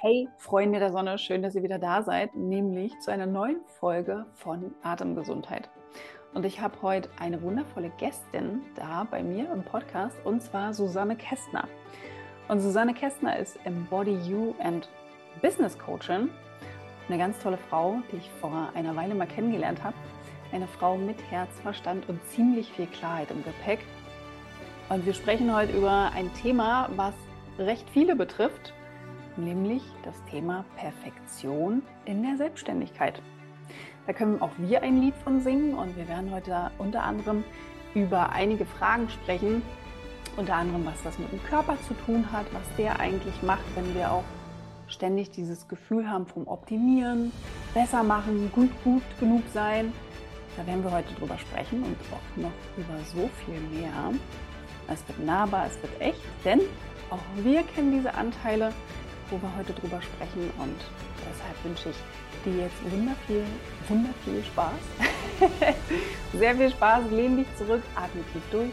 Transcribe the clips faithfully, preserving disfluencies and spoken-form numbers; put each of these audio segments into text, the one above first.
Hey, Freunde der Sonne, schön, dass ihr wieder da seid, nämlich zu einer neuen Folge von Atemgesundheit. Und ich habe heute eine wundervolle Gästin da bei mir im Podcast, und zwar Susanne Kästner. Und Susanne Kästner ist Embody You and Business Coachin, eine ganz tolle Frau, die ich vor einer Weile mal kennengelernt habe. Eine Frau mit Herz, Verstand und ziemlich viel Klarheit im Gepäck. Und wir sprechen heute über ein Thema, was recht viele betrifft, nämlich das Thema Perfektion in der Selbstständigkeit. Da können auch wir ein Lied von singen, und wir werden heute unter anderem über einige Fragen sprechen, unter anderem, was das mit dem Körper zu tun hat, was der eigentlich macht, wenn wir auch ständig dieses Gefühl haben vom Optimieren, besser machen, gut, gut genug sein. Da werden wir heute drüber sprechen und auch noch über so viel mehr. Es wird nahbar, es wird echt, denn auch wir kennen diese Anteile, wo wir heute drüber sprechen, und deshalb wünsche ich dir jetzt wunder viel, wunder viel Spaß. Sehr viel Spaß, lehn dich zurück, atme tief durch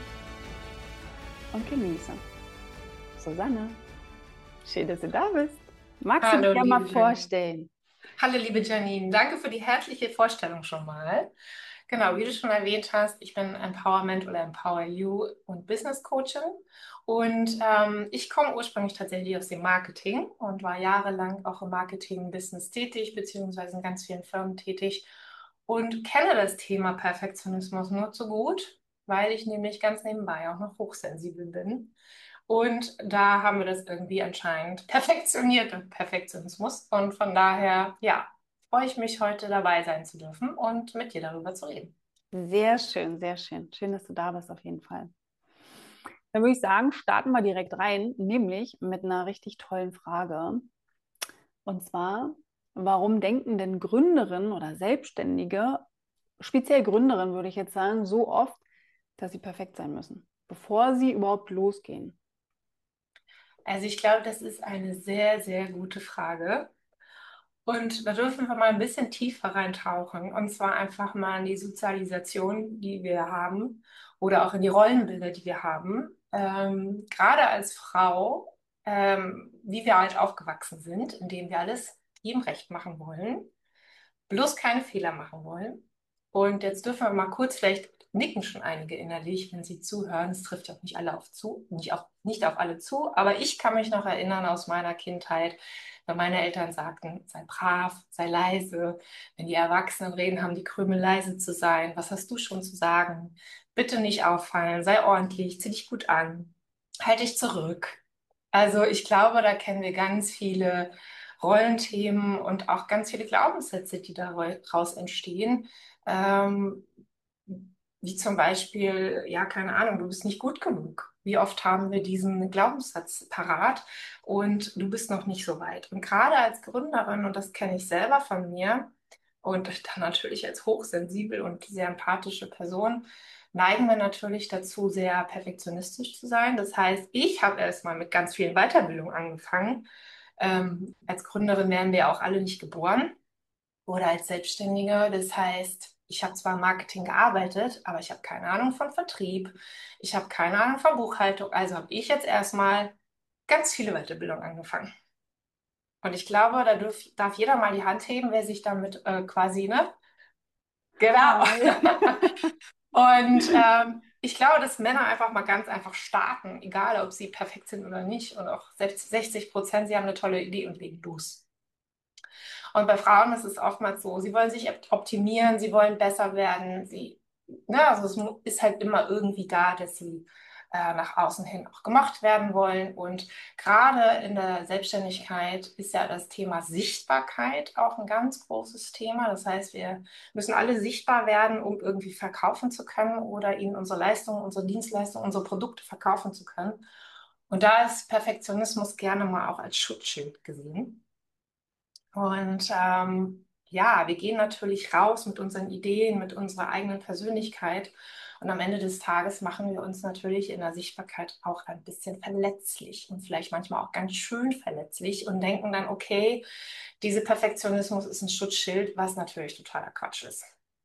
und genieße. Susanne, schön, dass du da bist. Magst du dich Hallo, ja mal liebe Janine. vorstellen? Hallo, liebe Janine. Danke für die herzliche Vorstellung schon mal. Genau, wie du schon erwähnt hast, ich bin Empowerment oder Empower You und Business Coachin. Und ähm, ich komme ursprünglich tatsächlich aus dem Marketing und war jahrelang auch im Marketing-Business tätig, beziehungsweise in ganz vielen Firmen tätig und kenne das Thema Perfektionismus nur zu gut, weil ich nämlich ganz nebenbei auch noch hochsensibel bin. Und da haben wir das irgendwie anscheinend perfektioniert, den Perfektionismus. Und von daher, ja, freue ich mich, heute dabei sein zu dürfen und mit dir darüber zu reden. Sehr schön, sehr schön. Schön, dass du da bist, auf jeden Fall. Dann würde ich sagen, starten wir direkt rein, nämlich mit einer richtig tollen Frage. Und zwar, warum denken denn Gründerinnen oder Selbstständige, speziell Gründerinnen würde ich jetzt sagen, so oft, dass sie perfekt sein müssen, bevor sie überhaupt losgehen? Also ich glaube, das ist eine sehr, sehr gute Frage. Und da dürfen wir mal ein bisschen tiefer reintauchen. Und zwar einfach mal in die Sozialisation, die wir haben, oder auch in die Rollenbilder, die wir haben. Ähm, gerade als Frau, ähm, wie wir halt aufgewachsen sind, indem wir alles jedem recht machen wollen, bloß keine Fehler machen wollen. Und jetzt dürfen wir mal kurz, vielleicht nicken schon einige innerlich, wenn sie zuhören. Es trifft ja auch nicht alle auf zu, nicht auf, nicht auf alle zu, aber ich kann mich noch erinnern aus meiner Kindheit, wenn meine Eltern sagten, sei brav, sei leise. Wenn die Erwachsenen reden, haben die Krümel leise zu sein. Was hast du schon zu sagen? Bitte nicht auffallen, sei ordentlich, zieh dich gut an, halt dich zurück. Also ich glaube, da kennen wir ganz viele Rollenthemen und auch ganz viele Glaubenssätze, die daraus entstehen. Ähm, Wie zum Beispiel, ja, keine Ahnung, du bist nicht gut genug. Wie oft haben wir diesen Glaubenssatz parat und du bist noch nicht so weit. Und gerade als Gründerin, und das kenne ich selber von mir, und dann natürlich als hochsensibel und sehr empathische Person, neigen wir natürlich dazu, sehr perfektionistisch zu sein. Das heißt, ich habe erstmal mit ganz vielen Weiterbildungen angefangen. Ähm, als Gründerin werden wir auch alle nicht geboren oder als Selbstständige. Das heißt, ich habe zwar im Marketing gearbeitet, aber ich habe keine Ahnung von Vertrieb. Ich habe keine Ahnung von Buchhaltung. Also habe ich jetzt erstmal ganz viele Weiterbildungen angefangen. Und ich glaube, da dürf, darf jeder mal die Hand heben, wer sich damit äh, quasi, ne? Genau. Hi. Und ähm, ich glaube, dass Männer einfach mal ganz einfach starten, egal ob sie perfekt sind oder nicht. Und auch selbst sechzig Prozent, sie haben eine tolle Idee und legen los. Und bei Frauen ist es oftmals so, sie wollen sich optimieren, sie wollen besser werden, sie, ne, also es mu- ist halt immer irgendwie da, dass sie äh, nach außen hin auch gemacht werden wollen. Und gerade in der Selbstständigkeit ist ja das Thema Sichtbarkeit auch ein ganz großes Thema. Das heißt, wir müssen alle sichtbar werden, um irgendwie verkaufen zu können oder ihnen unsere Leistungen, unsere Dienstleistungen, unsere Produkte verkaufen zu können. Und da ist Perfektionismus gerne mal auch als Schutzschild gesehen. Und ähm, ja, wir gehen natürlich raus mit unseren Ideen, mit unserer eigenen Persönlichkeit. Und am Ende des Tages machen wir uns natürlich in der Sichtbarkeit auch ein bisschen verletzlich und vielleicht manchmal auch ganz schön verletzlich und denken dann, okay, dieser Perfektionismus ist ein Schutzschild, was natürlich totaler Quatsch ist.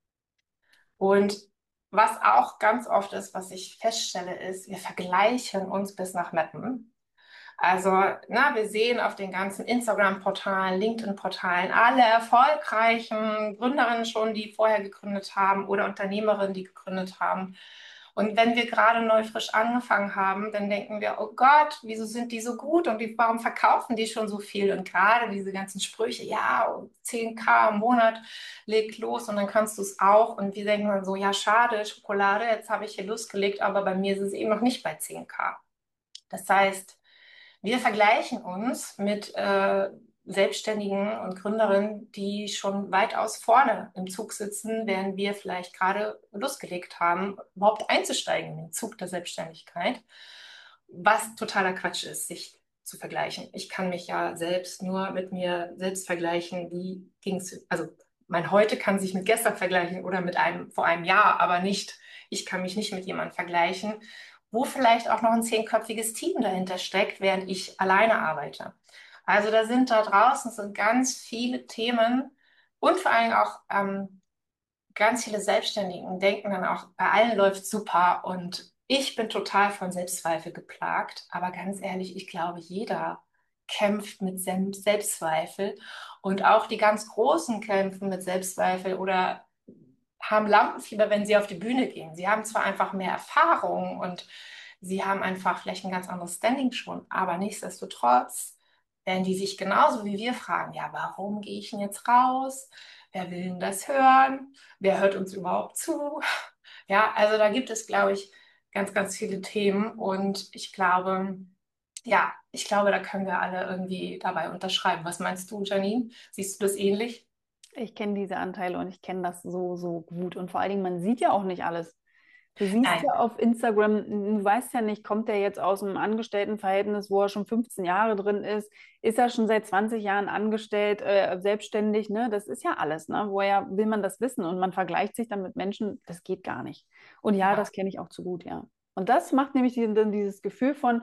Und was auch ganz oft ist, was ich feststelle, ist, wir vergleichen uns bis nach Meppen. Also, na, wir sehen auf den ganzen Instagram-Portalen, LinkedIn-Portalen alle erfolgreichen Gründerinnen schon, die vorher gegründet haben oder Unternehmerinnen, die gegründet haben. Und wenn wir gerade neu frisch angefangen haben, dann denken wir, oh Gott, wieso sind die so gut und wie, warum verkaufen die schon so viel? Und gerade diese ganzen Sprüche, ja, zehn K im Monat, leg los und dann kannst du es auch. Und wir denken dann so, ja, schade, Schokolade, jetzt habe ich hier losgelegt, aber bei mir ist es eben noch nicht bei zehn K. Das heißt, wir vergleichen uns mit äh, Selbstständigen und Gründerinnen, die schon weitaus vorne im Zug sitzen, während wir vielleicht gerade losgelegt haben, überhaupt einzusteigen in den Zug der Selbstständigkeit. Was totaler Quatsch ist, sich zu vergleichen. Ich kann mich ja selbst nur mit mir selbst vergleichen. Wie ging es? Also mein Heute kann sich mit gestern vergleichen oder mit einem vor einem Jahr, aber nicht, ich kann mich nicht mit jemandem vergleichen, wo vielleicht auch noch ein zehnköpfiges Team dahinter steckt, während ich alleine arbeite. Also da sind da draußen sind ganz viele Themen und vor allem auch ähm, ganz viele Selbstständigen denken dann auch, bei allen läuft super und ich bin total von Selbstzweifel geplagt. Aber ganz ehrlich, ich glaube, jeder kämpft mit Sem- Selbstzweifel und auch die ganz Großen kämpfen mit Selbstzweifel oder haben Lampenfieber, wenn sie auf die Bühne gehen. Sie haben zwar einfach mehr Erfahrung und sie haben einfach vielleicht ein ganz anderes Standing schon, aber nichtsdestotrotz werden die sich genauso wie wir fragen, ja, warum gehe ich denn jetzt raus? Wer will denn das hören? Wer hört uns überhaupt zu? Ja, also da gibt es, glaube ich, ganz, ganz viele Themen und ich glaube, ja, ich glaube, da können wir alle irgendwie dabei unterschreiben. Was meinst du, Janine? Siehst du das ähnlich? Ich kenne diese Anteile und ich kenne das so, so gut. Und vor allen Dingen, man sieht ja auch nicht alles. Du siehst Nein. ja auf Instagram, du weißt ja nicht, kommt der jetzt aus einem Angestelltenverhältnis, wo er schon fünfzehn Jahre drin ist, ist er schon seit zwanzig Jahren angestellt, äh, selbstständig, ne? Das ist ja alles, ne? Woher will man das wissen? Und man vergleicht sich dann mit Menschen, das geht gar nicht. Und ja, Ja. das kenne ich auch zu gut, ja. Und das macht nämlich die, dann dieses Gefühl von,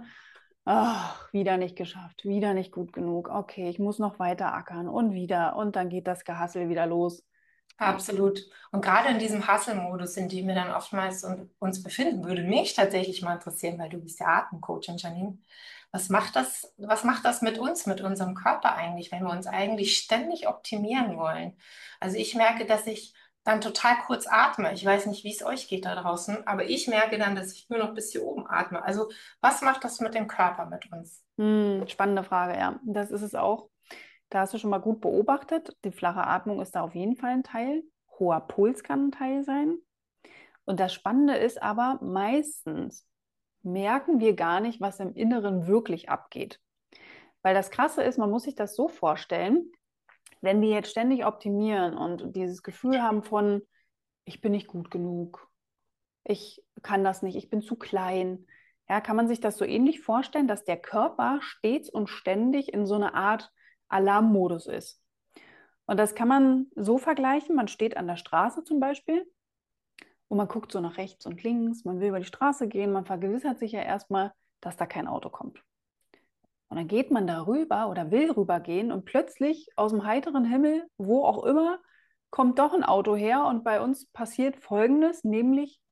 ach, wieder nicht geschafft, wieder nicht gut genug. Okay, ich muss noch weiter ackern und wieder. Und dann geht das Gehassel wieder los. Ja. Absolut. Und gerade in diesem Hustle-Modus, in dem wir dann oftmals un- uns befinden, würde mich tatsächlich mal interessieren, weil du bist ja Atemcoachin, Janine. Was macht das, was macht das mit uns, mit unserem Körper eigentlich, wenn wir uns eigentlich ständig optimieren wollen? Also ich merke, dass ich dann total kurz atme. Ich weiß nicht, wie es euch geht da draußen, aber ich merke dann, dass ich nur noch bis hier oben atme. Also was macht das mit dem Körper, mit uns? Hm, spannende Frage, ja. Das ist es auch. Da hast du schon mal gut beobachtet. Die flache Atmung ist da auf jeden Fall ein Teil. Hoher Puls kann ein Teil sein. Und das Spannende ist aber, meistens merken wir gar nicht, was im Inneren wirklich abgeht. Weil das Krasse ist, man muss sich das so vorstellen, wenn wir jetzt ständig optimieren und dieses Gefühl haben von, ich bin nicht gut genug, ich kann das nicht, ich bin zu klein. Ja, kann man sich das so ähnlich vorstellen, dass der Körper stets und ständig in so einer Art Alarmmodus ist. Und das kann man so vergleichen, man steht an der Straße zum Beispiel und man guckt so nach rechts und links, man will über die Straße gehen, man vergewissert sich ja erstmal, dass da kein Auto kommt. Und dann geht man da rüber oder will rübergehen und plötzlich aus dem heiteren Himmel, wo auch immer, kommt doch ein Auto her und bei uns passiert Folgendes, nämlich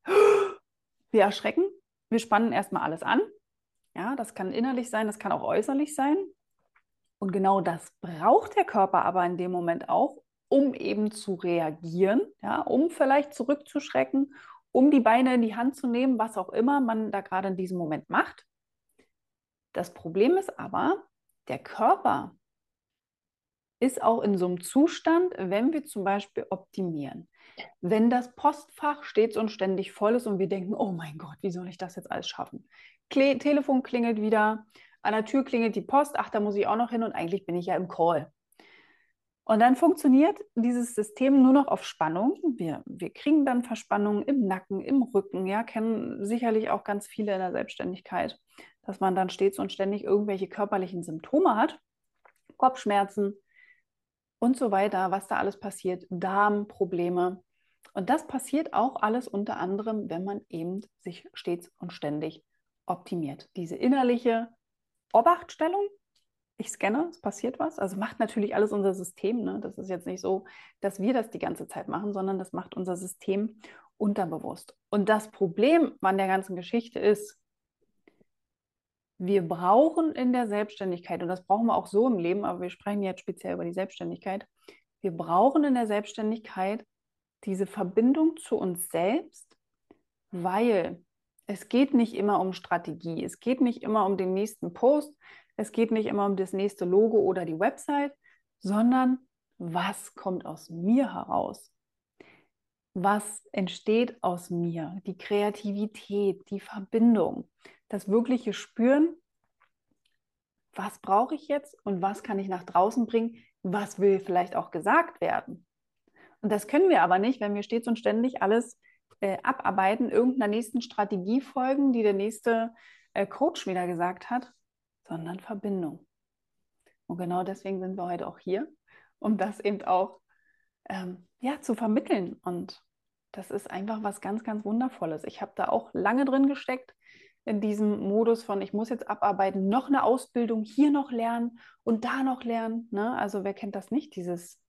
wir erschrecken, wir spannen erstmal alles an. Ja, das kann innerlich sein, das kann auch äußerlich sein. Und genau das braucht der Körper aber in dem Moment auch, um eben zu reagieren, ja, um vielleicht zurückzuschrecken, um die Beine in die Hand zu nehmen, was auch immer man da gerade in diesem Moment macht. Das Problem ist aber, der Körper ist auch in so einem Zustand, wenn wir zum Beispiel optimieren. Wenn das Postfach stets und ständig voll ist und wir denken, oh mein Gott, wie soll ich das jetzt alles schaffen? Kle Telefon klingelt wieder, an der Tür klingelt die Post, ach, da muss ich auch noch hin und eigentlich bin ich ja im Call. Und dann funktioniert dieses System nur noch auf Spannung. Wir, wir kriegen dann Verspannungen im Nacken, im Rücken, ja, kennen sicherlich auch ganz viele in der Selbstständigkeit, dass man dann stets und ständig irgendwelche körperlichen Symptome hat, Kopfschmerzen und so weiter, was da alles passiert, Darmprobleme. Und das passiert auch alles unter anderem, wenn man eben sich stets und ständig optimiert. Diese innerliche Obachtstellung, ich scanne, es passiert was. Also macht natürlich alles unser System. Ne? Das ist jetzt nicht so, dass wir das die ganze Zeit machen, sondern das macht unser System unterbewusst. Und das Problem an der ganzen Geschichte ist, Wir brauchen in der Selbstständigkeit, und das brauchen wir auch so im Leben, aber wir sprechen jetzt speziell über die Selbstständigkeit, wir brauchen in der Selbstständigkeit diese Verbindung zu uns selbst, weil es geht nicht immer um Strategie, es geht nicht immer um den nächsten Post, es geht nicht immer um das nächste Logo oder die Website, sondern was kommt aus mir heraus? Was entsteht aus mir? Die Kreativität, die Verbindung, das wirkliche Spüren, was brauche ich jetzt und was kann ich nach draußen bringen? Was will vielleicht auch gesagt werden? Und das können wir aber nicht, wenn wir stets und ständig alles äh, abarbeiten, irgendeiner nächsten Strategie folgen, die der nächste äh, Coach wieder gesagt hat, sondern Verbindung. Und genau deswegen sind wir heute auch hier, um das eben auch ähm, ja, zu vermitteln. Und das ist einfach was ganz, ganz Wundervolles. Ich habe da auch lange drin gesteckt, in diesem Modus von, ich muss jetzt abarbeiten, noch eine Ausbildung, hier noch lernen und da noch lernen. Ne? Also wer kennt das nicht, dieses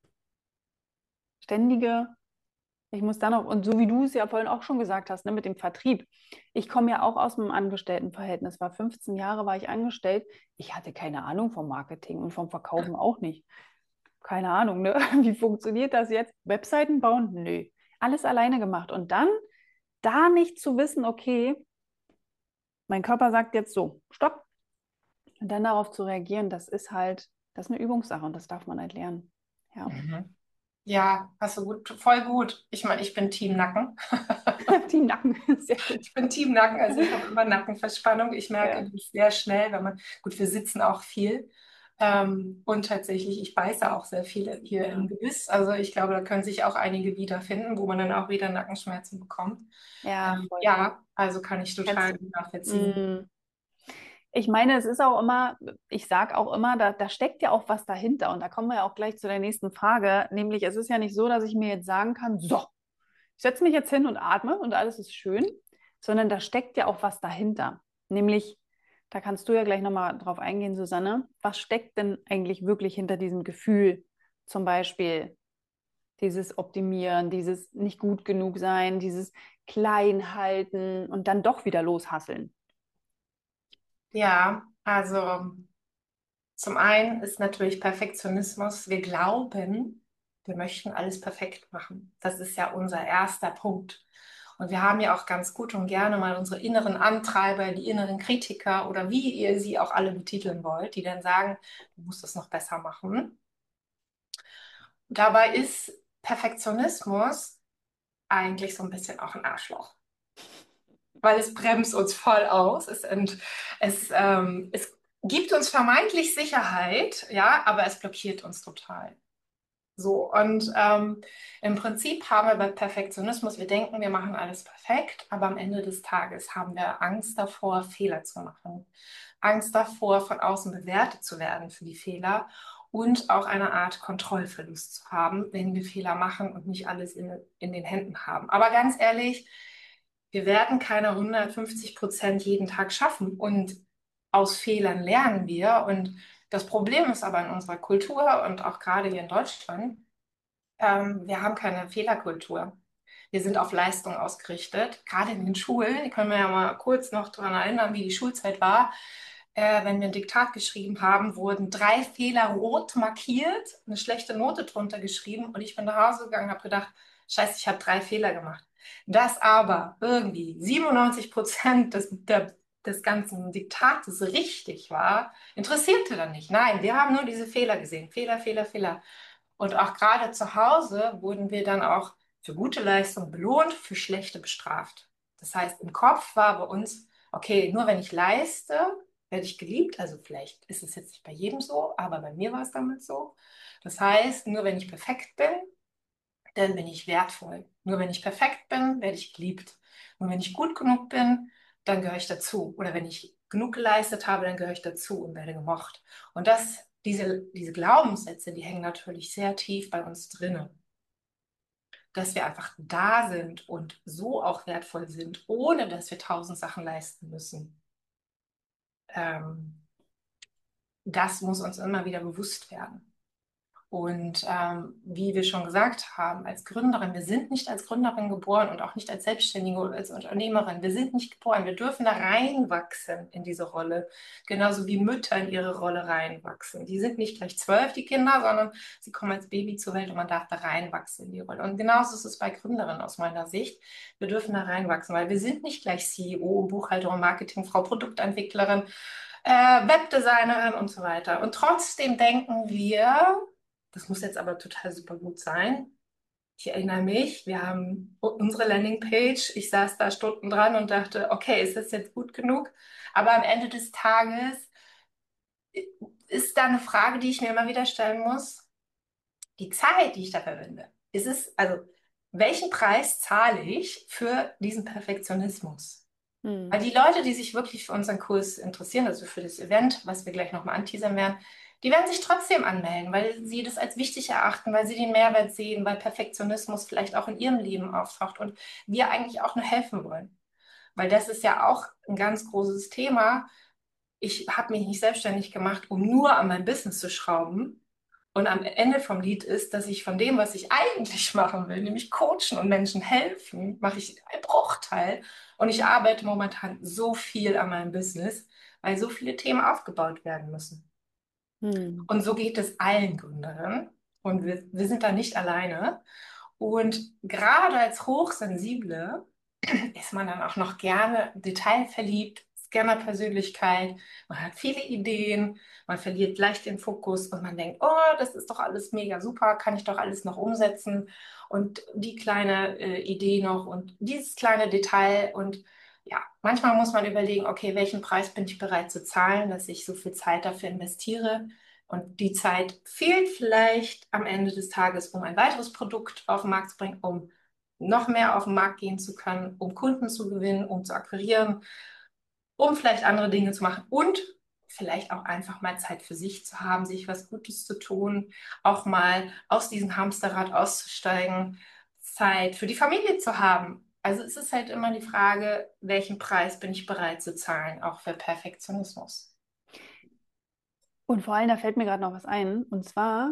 ständige, ich muss da noch, und so wie du es ja vorhin auch schon gesagt hast, ne, mit dem Vertrieb. Ich komme ja auch aus einem Angestelltenverhältnis, war fünfzehn Jahre war ich angestellt. Ich hatte keine Ahnung vom Marketing und vom Verkaufen auch nicht. Keine Ahnung, ne? Wie funktioniert das jetzt? Webseiten bauen? Nö. Alles alleine gemacht. Und dann da nicht zu wissen, okay, mein Körper sagt jetzt so, stopp. Und dann darauf zu reagieren, das ist halt, das ist eine Übungssache und das darf man halt lernen. Ja. Mhm. Ja, hast du gut, voll gut. Ich meine, ich bin Team Nacken. Die Nacken, sehr gut. Ich bin Team Nacken, also ich habe immer Nackenverspannung. Ich merke Ja. nämlich sehr schnell, wenn man, gut, wir sitzen auch viel. Ähm, und tatsächlich, ich beiße auch sehr viel hier im Ja. Gebiss. Also ich glaube, da können sich auch einige wiederfinden, wo man dann auch wieder Nackenschmerzen bekommt. Ja, Ähm, voll. ja, also kann ich Kennst total du. gut nachvollziehen. Mm. Ich meine, es ist auch immer, ich sage auch immer, da, da steckt ja auch was dahinter. Und da kommen wir ja auch gleich zu der nächsten Frage. Nämlich, es ist ja nicht so, dass ich mir jetzt sagen kann, so, ich setze mich jetzt hin und atme und alles ist schön, sondern da steckt ja auch was dahinter. Nämlich, da kannst du ja gleich nochmal drauf eingehen, Susanne, was steckt denn eigentlich wirklich hinter diesem Gefühl? Zum Beispiel dieses Optimieren, dieses nicht gut genug sein, dieses Klein halten und dann doch wieder loshasseln. Ja, also zum einen ist natürlich Perfektionismus. Wir glauben, wir möchten alles perfekt machen. Das ist ja unser erster Punkt. Und wir haben ja auch ganz gut und gerne mal unsere inneren Antreiber, die inneren Kritiker oder wie ihr sie auch alle betiteln wollt, die dann sagen, du musst es noch besser machen. Dabei ist Perfektionismus eigentlich so ein bisschen auch ein Arschloch, weil es bremst uns voll aus. Es, ent, es, ähm, es gibt uns vermeintlich Sicherheit, ja, aber es blockiert uns total. So, und ähm, im Prinzip haben wir bei Perfektionismus, wir denken, wir machen alles perfekt, aber am Ende des Tages haben wir Angst davor, Fehler zu machen. Angst davor, von außen bewertet zu werden für die Fehler und auch eine Art Kontrollverlust zu haben, wenn wir Fehler machen und nicht alles in, in den Händen haben. Aber ganz ehrlich, wir werden keine hundertfünfzig Prozent jeden Tag schaffen und aus Fehlern lernen wir. Und das Problem ist aber in unserer Kultur und auch gerade hier in Deutschland, ähm, wir haben keine Fehlerkultur. Wir sind auf Leistung ausgerichtet. Gerade in den Schulen, ich kann mir ja mal kurz noch daran erinnern, wie die Schulzeit war. Äh, wenn wir ein Diktat geschrieben haben, wurden drei Fehler rot markiert, eine schlechte Note drunter geschrieben und ich bin nach Hause gegangen und habe gedacht, Scheiße, ich habe drei Fehler gemacht. Dass aber irgendwie siebenundneunzig Prozent des, der, des ganzen Diktates richtig war, interessierte dann nicht. Nein, wir haben nur diese Fehler gesehen. Fehler, Fehler, Fehler. Und auch gerade zu Hause wurden wir dann auch für gute Leistung belohnt, für schlechte bestraft. Das heißt, im Kopf war bei uns, okay, nur wenn ich leiste, werde ich geliebt. Also vielleicht ist es jetzt nicht bei jedem so, aber bei mir war es damals so. Das heißt, nur wenn ich perfekt bin, dann bin ich wertvoll. Nur wenn ich perfekt bin, werde ich geliebt. Nur wenn ich gut genug bin, dann gehöre ich dazu. Oder wenn ich genug geleistet habe, dann gehöre ich dazu und werde gemocht. Und das, diese, diese Glaubenssätze, die hängen natürlich sehr tief bei uns drinnen. Dass wir einfach da sind und so auch wertvoll sind, ohne dass wir tausend Sachen leisten müssen. Ähm, das muss uns immer wieder bewusst werden. Und ähm, wie wir schon gesagt haben, als Gründerin, wir sind nicht als Gründerin geboren und auch nicht als Selbstständige oder als Unternehmerin. Wir sind nicht geboren. Wir dürfen da reinwachsen in diese Rolle. Genauso wie Mütter in ihre Rolle reinwachsen. Die sind nicht gleich zwölf, die Kinder, sondern sie kommen als Baby zur Welt und man darf da reinwachsen in die Rolle. Und genauso ist es bei Gründerinnen aus meiner Sicht. Wir dürfen da reinwachsen, weil wir sind nicht gleich C E O, Buchhalterin, Marketingfrau, Produktentwicklerin, äh, Webdesignerin und so weiter. Und trotzdem denken wir, das muss jetzt aber total super gut sein. Ich erinnere mich, wir haben unsere Landingpage, ich saß da Stunden dran und dachte, okay, ist das jetzt gut genug? Aber am Ende des Tages ist da eine Frage, die ich mir immer wieder stellen muss. Die Zeit, die ich da verwende, ist es, also, welchen Preis zahle ich für diesen Perfektionismus? Weil Hm. die Leute, die sich wirklich für unseren Kurs interessieren, also für das Event, was wir gleich nochmal anteasern werden, die werden sich trotzdem anmelden, weil sie das als wichtig erachten, weil sie den Mehrwert sehen, weil Perfektionismus vielleicht auch in ihrem Leben auftaucht und wir eigentlich auch nur helfen wollen. Weil das ist ja auch ein ganz großes Thema. Ich habe mich nicht selbstständig gemacht, um nur an mein Business zu schrauben. Und am Ende vom Lied ist, dass ich von dem, was ich eigentlich machen will, nämlich coachen und Menschen helfen, mache ich einen Bruchteil. Und ich arbeite momentan so viel an meinem Business, weil so viele Themen aufgebaut werden müssen. Hm. Und so geht es allen Gründerinnen. Und wir, wir sind da nicht alleine. Und gerade als Hochsensible ist man dann auch noch gerne detailverliebt, Scanner-Persönlichkeit, man hat viele Ideen, man verliert leicht den Fokus und man denkt, oh, das ist doch alles mega super, kann ich doch alles noch umsetzen und die kleine äh, Idee noch und dieses kleine Detail und ja, manchmal muss man überlegen, okay, welchen Preis bin ich bereit zu zahlen, dass ich so viel Zeit dafür investiere und die Zeit fehlt vielleicht am Ende des Tages, um ein weiteres Produkt auf den Markt zu bringen, um noch mehr auf den Markt gehen zu können, um Kunden zu gewinnen, um zu akquirieren, um vielleicht andere Dinge zu machen und vielleicht auch einfach mal Zeit für sich zu haben, sich was Gutes zu tun, auch mal aus diesem Hamsterrad auszusteigen, Zeit für die Familie zu haben. Also es ist halt immer die Frage, welchen Preis bin ich bereit zu zahlen, auch für Perfektionismus. Und vor allem, da fällt mir gerade noch was ein. Und zwar,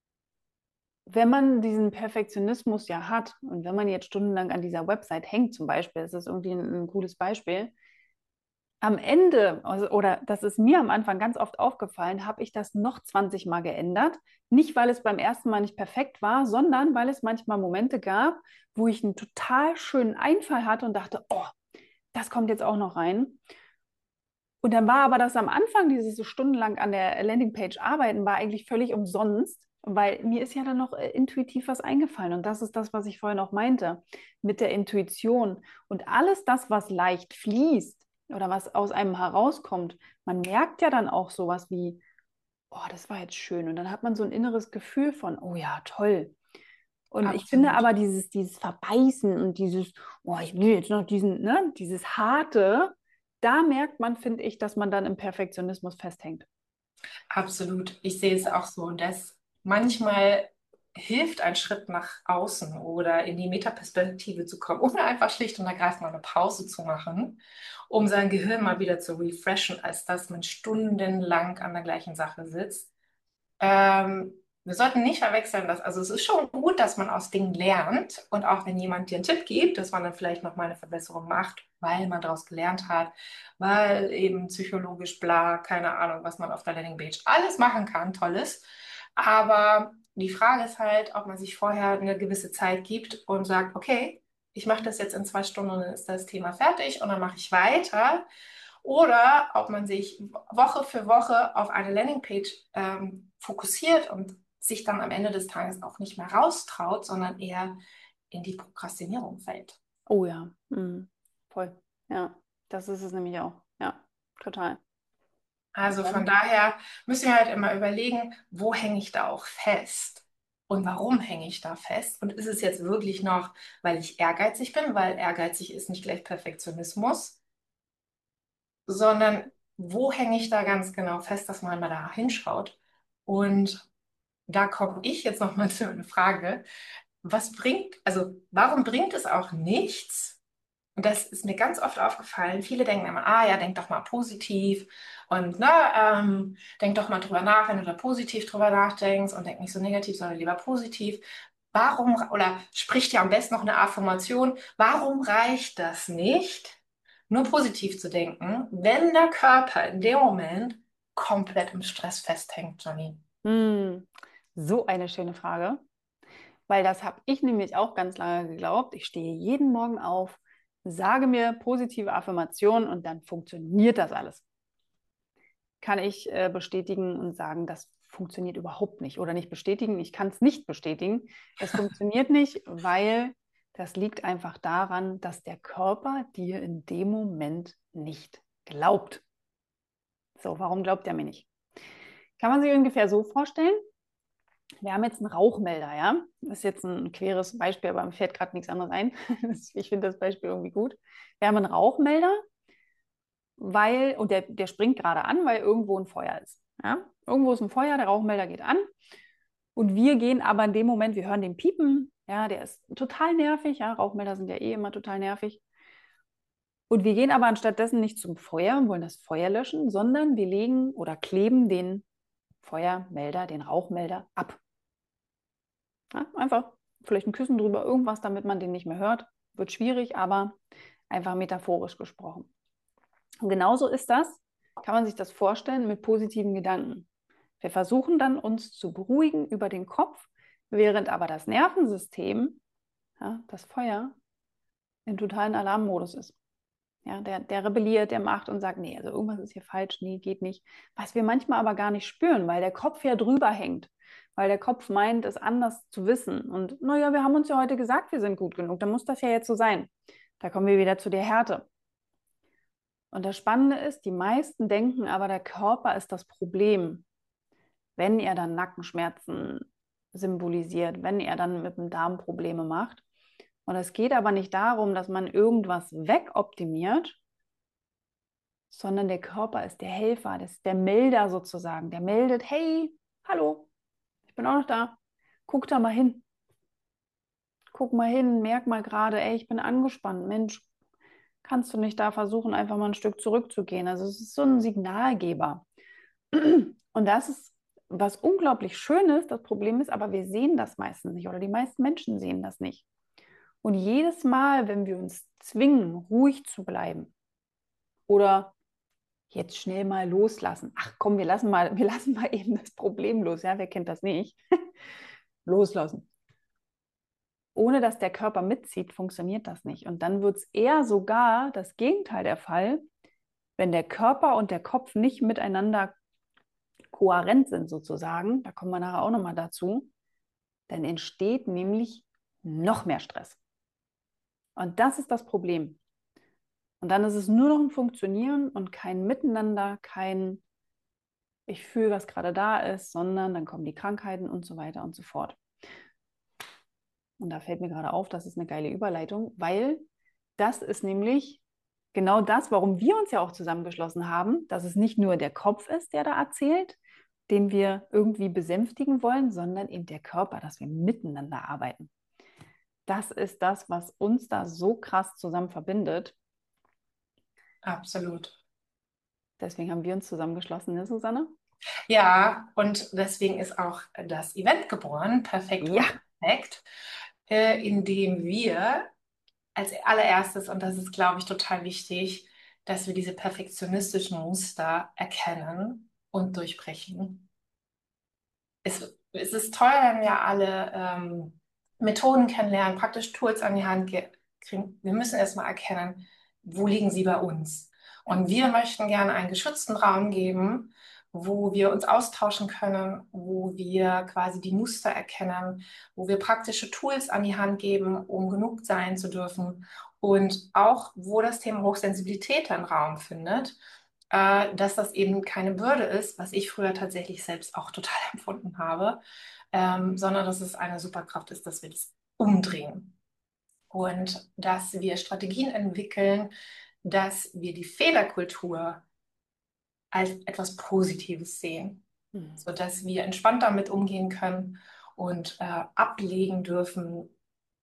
wenn man diesen Perfektionismus ja hat und wenn man jetzt stundenlang an dieser Website hängt, zum Beispiel, das ist irgendwie ein, ein cooles Beispiel, am Ende, also, oder das ist mir am Anfang ganz oft aufgefallen, habe ich das noch zwanzig Mal geändert. Nicht, weil es beim ersten Mal nicht perfekt war, sondern weil es manchmal Momente gab, wo ich einen total schönen Einfall hatte und dachte, oh, das kommt jetzt auch noch rein. Und dann war aber das am Anfang, dieses so stundenlang an der Landingpage arbeiten, war eigentlich völlig umsonst, weil mir ist ja dann noch äh, intuitiv was eingefallen. Und das ist das, was ich vorhin auch meinte, mit der Intuition. Und alles das, was leicht fließt oder was aus einem herauskommt, man merkt ja dann auch sowas wie, oh, das war jetzt schön. Und dann hat man so ein inneres Gefühl von, oh ja, toll. Und ich finde Absolut. aber dieses, dieses Verbeißen und dieses, oh, ich will jetzt noch diesen, ne, dieses Harte, da merkt man, finde ich, dass man dann im Perfektionismus festhängt. Absolut. Ich sehe es auch so. Und das manchmal hilft ein Schritt nach außen oder in die Metaperspektive zu kommen oder einfach schlicht und ergreifend mal eine Pause zu machen, um sein Gehirn mal wieder zu refreshen, als dass man stundenlang an der gleichen Sache sitzt. Ähm, Wir sollten nicht verwechseln, dass, also es ist schon gut, dass man aus Dingen lernt und auch wenn jemand dir einen Tipp gibt, dass man dann vielleicht noch mal eine Verbesserung macht, weil man daraus gelernt hat, weil eben psychologisch bla, keine Ahnung, was man auf der Landingpage alles machen kann, tolles. Aber die Frage ist halt, ob man sich vorher eine gewisse Zeit gibt und sagt, okay, ich mache das jetzt in zwei Stunden und dann ist das Thema fertig und dann mache ich weiter. Oder ob man sich Woche für Woche auf eine Landingpage ähm, fokussiert und sich dann am Ende des Tages auch nicht mehr raustraut, sondern eher in die Prokrastinierung fällt. Oh ja, mhm. Voll. Ja, das ist es nämlich auch. Ja, total. Also Ja. von daher müssen wir halt immer überlegen, wo hänge ich da auch fest? Und warum hänge ich da fest? Und ist es jetzt wirklich noch, weil ich ehrgeizig bin, weil ehrgeizig ist nicht gleich Perfektionismus, sondern wo hänge ich da ganz genau fest, dass man mal da hinschaut? Und da komme ich jetzt nochmal zu einer Frage. Was bringt, also warum bringt es auch nichts, Und das ist mir ganz oft aufgefallen. Viele denken immer, ah ja, denk doch mal positiv und ne, ähm, denk doch mal drüber nach, wenn du da positiv drüber nachdenkst und denk nicht so negativ, sondern lieber positiv. Warum, oder sprich dir am besten noch eine Affirmation, warum reicht das nicht, nur positiv zu denken, wenn der Körper in dem Moment komplett im Stress festhängt, Johnny? Hm, so eine schöne Frage, weil das habe ich nämlich auch ganz lange geglaubt. Ich stehe jeden Morgen auf, sage mir positive Affirmationen und dann funktioniert das alles. Kann ich äh, bestätigen und sagen, das funktioniert überhaupt nicht. Oder nicht bestätigen, ich kann es nicht bestätigen. Es funktioniert nicht, weil das liegt einfach daran, dass der Körper dir in dem Moment nicht glaubt. So, warum glaubt er mir nicht? Kann man sich ungefähr so vorstellen? Wir haben jetzt einen Rauchmelder, ja? Das ist jetzt ein queres Beispiel, aber mir fällt gerade nichts anderes ein. Ich finde das Beispiel irgendwie gut. Wir haben einen Rauchmelder, weil, und der, der springt gerade an, weil irgendwo ein Feuer ist. Ja? Irgendwo ist ein Feuer, der Rauchmelder geht an. Und wir gehen aber in dem Moment, wir hören den Piepen, ja, der ist total nervig. Ja? Rauchmelder sind ja eh immer total nervig. Und wir gehen aber anstattdessen nicht zum Feuer und wollen das Feuer löschen, sondern wir legen oder kleben den Feuermelder, den Rauchmelder ab. Ja, einfach vielleicht ein Küssen drüber, irgendwas, damit man den nicht mehr hört. Wird schwierig, aber einfach metaphorisch gesprochen. Und genauso ist das, kann man sich das vorstellen, mit positiven Gedanken. Wir versuchen dann, uns zu beruhigen über den Kopf, während aber das Nervensystem, ja, das Feuer, in totalen Alarmmodus ist. Ja, der, der rebelliert, der macht und sagt, nee, also irgendwas ist hier falsch, nee, geht nicht. Was wir manchmal aber gar nicht spüren, weil der Kopf ja drüber hängt. Weil der Kopf meint, es anders zu wissen. Und naja, wir haben uns ja heute gesagt, wir sind gut genug, dann muss das ja jetzt so sein. Da kommen wir wieder zu der Härte. Und das Spannende ist, die meisten denken aber, der Körper ist das Problem, wenn er dann Nackenschmerzen symbolisiert, wenn er dann mit dem Darm Probleme macht. Und es geht aber nicht darum, dass man irgendwas wegoptimiert, sondern der Körper ist der Helfer, das ist der Melder sozusagen. Der meldet, hey, hallo, ich bin auch noch da. Guck da mal hin. Guck mal hin, merk mal gerade, ey, ich bin angespannt. Mensch, kannst du nicht da versuchen, einfach mal ein Stück zurückzugehen? Also es ist so ein Signalgeber. Und das ist was unglaublich Schönes. Das Problem ist aber, wir sehen das meistens nicht oder die meisten Menschen sehen das nicht. Und jedes Mal, wenn wir uns zwingen, ruhig zu bleiben oder jetzt schnell mal loslassen. Ach komm, wir lassen mal, wir lassen mal eben das Problem los. Ja, wer kennt das nicht? Loslassen. Ohne dass der Körper mitzieht, funktioniert das nicht. Und dann wird es eher sogar das Gegenteil der Fall, wenn der Körper und der Kopf nicht miteinander kohärent sind sozusagen. Da kommen wir nachher auch nochmal dazu. Dann entsteht nämlich noch mehr Stress. Und das ist das Problem. Und dann ist es nur noch ein Funktionieren und kein Miteinander, kein ich fühle, was gerade da ist, sondern dann kommen die Krankheiten und so weiter und so fort. Und da fällt mir gerade auf, das ist eine geile Überleitung, weil das ist nämlich genau das, warum wir uns ja auch zusammengeschlossen haben, dass es nicht nur der Kopf ist, der da erzählt, den wir irgendwie besänftigen wollen, sondern eben der Körper, dass wir miteinander arbeiten. Das ist das, was uns da so krass zusammen verbindet. Absolut. Deswegen haben wir uns zusammengeschlossen, ne, Susanne? Ja, und deswegen ist auch das Event geboren, Perfekt Ja. und Perfekt, äh, in dem wir als allererstes, und das ist, glaube ich, total wichtig, dass wir diese perfektionistischen Muster erkennen und durchbrechen. Es, es ist toll, wenn wir alle ähm, Methoden kennenlernen, praktisch Tools an die Hand ge- kriegen. Wir müssen erstmal erkennen, wo liegen sie bei uns. Und wir möchten gerne einen geschützten Raum geben, wo wir uns austauschen können, wo wir quasi die Muster erkennen, wo wir praktische Tools an die Hand geben, um genug sein zu dürfen. Und auch, wo das Thema Hochsensibilität einen Raum findet, äh, dass das eben keine Bürde ist, was ich früher tatsächlich selbst auch total empfunden habe, ähm, sondern dass es eine Superkraft ist, dass wir das umdrehen und dass wir Strategien entwickeln, dass wir die Fehlerkultur als etwas Positives sehen, Mhm. sodass wir entspannt damit umgehen können und äh, ablegen dürfen,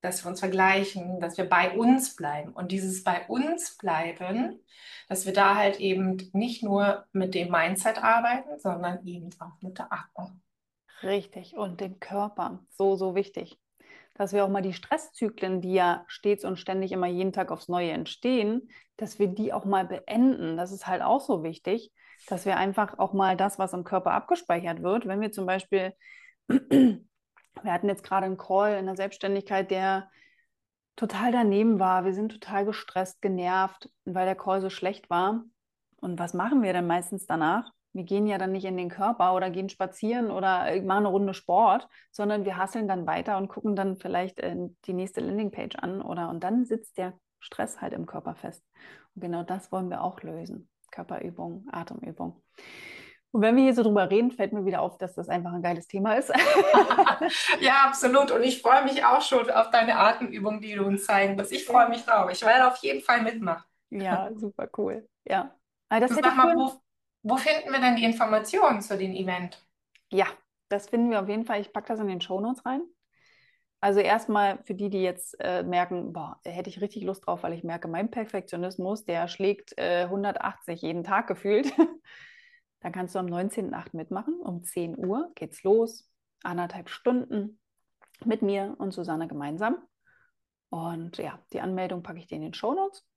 dass wir uns vergleichen, dass wir bei uns bleiben. Und dieses bei uns bleiben, dass wir da halt eben nicht nur mit dem Mindset arbeiten, sondern eben auch mit der Atmung. Richtig. Und dem Körper. So, so wichtig. Dass wir auch mal die Stresszyklen, die ja stets und ständig immer jeden Tag aufs Neue entstehen, dass wir die auch mal beenden. Das ist halt auch so wichtig, dass wir einfach auch mal das, was im Körper abgespeichert wird, wenn wir zum Beispiel, wir hatten jetzt gerade einen Call in der Selbstständigkeit, der total daneben war. Wir sind total gestresst, genervt, weil der Call so schlecht war. Und was machen wir dann meistens danach? Wir gehen ja dann nicht in den Körper oder gehen spazieren oder machen eine Runde Sport, sondern wir hasseln dann weiter und gucken dann vielleicht äh, die nächste Landingpage an oder und dann sitzt der Stress halt im Körper fest. Und genau das wollen wir auch lösen. Körperübung, Atemübung. Und wenn wir hier so drüber reden, fällt mir wieder auf, dass das einfach ein geiles Thema ist. Ja, absolut. Und ich freue mich auch schon auf deine Atemübung, die du uns zeigen wirst. Ich freue mich drauf. Ich werde auf jeden Fall mitmachen. Ja, super cool. Ja. Aber das Du hätte sag ich mal, schön. wo, wo finden wir denn die Informationen zu dem Event? Ja, das finden wir auf jeden Fall. Ich packe das in den Shownotes rein. Also erstmal für die, die jetzt äh, merken, boah, hätte ich richtig Lust drauf, weil ich merke, mein Perfektionismus, der schlägt äh, hundertachtzig jeden Tag gefühlt. Dann kannst du am neunzehnten achten mitmachen. Um zehn Uhr geht's los. Anderthalb Stunden mit mir und Susanne gemeinsam. Und ja, die Anmeldung packe ich dir in den Shownotes.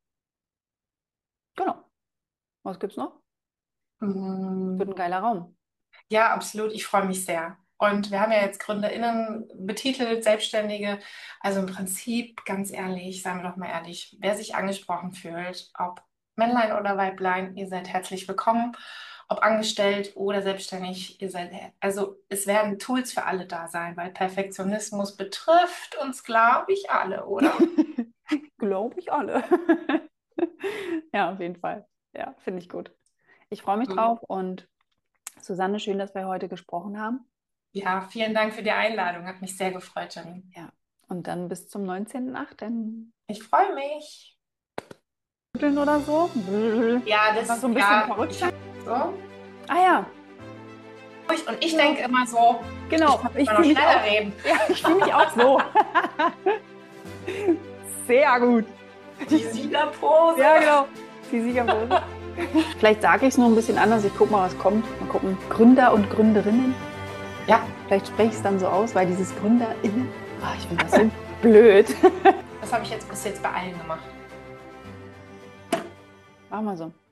Genau. Was gibt's noch? Mm, Wird ein geiler Raum. Ja, absolut. Ich freue mich sehr. Und wir haben ja jetzt GründerInnen betitelt, Selbstständige. Also im Prinzip, ganz ehrlich, sagen wir doch mal ehrlich, wer sich angesprochen fühlt, ob Männlein oder Weiblein, ihr seid herzlich willkommen. Ob angestellt oder selbstständig, ihr seid, also es werden Tools für alle da sein, weil Perfektionismus betrifft uns, glaube ich, alle, oder? Glaube ich alle. Ja, auf jeden Fall. Ja, finde ich gut. Ich freue mich So. drauf und Susanne, schön, dass wir heute gesprochen haben. Ja, vielen Dank für die Einladung. Hat mich sehr gefreut, Janine. Ja, und dann bis zum neunzehnten achten Ich freue mich. oder so. Ja, Das war das, so ein bisschen ja, verrückt. ich hab so. Ah ja, Und ich denke immer so, genau. ich Ich kann noch fühle mich schneller auch, reden. ja, ich fühle mich auch so. Sehr gut. Die Siegerpose. Ja, genau. Die Siegerpose. Vielleicht sage ich es nur ein bisschen anders. Ich gucke mal, was kommt. Mal gucken. Gründer und Gründerinnen. Ja, Vielleicht spreche ich es dann so aus, weil dieses GründerInnen, ah, ich finde das so blöd. das habe ich jetzt bis jetzt bei allen gemacht. Machen wir so.